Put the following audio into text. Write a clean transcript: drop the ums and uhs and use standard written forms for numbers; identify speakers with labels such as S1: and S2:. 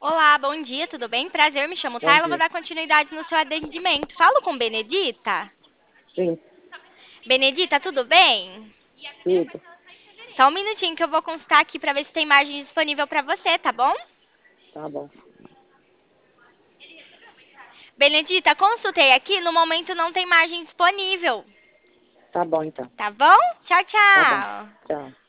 S1: Olá, bom dia, tudo bem? Prazer, me chamo
S2: Bom
S1: Tayla, vou
S2: dia.
S1: dar continuidade no seu atendimento. Falo com Benedita?
S2: Sim,
S1: Benedita, tudo bem?
S2: tudo.
S1: Só um minutinho que eu vou consultar aqui para ver se tem imagem disponível para você, tá bom?
S2: Tá bom.
S1: Benedita, consultei aqui, no momento não tem imagem disponível,
S2: Tá bom, então.
S1: tá bom? Tchau,
S2: Tá bom.
S1: tchau.
S2: Tchau.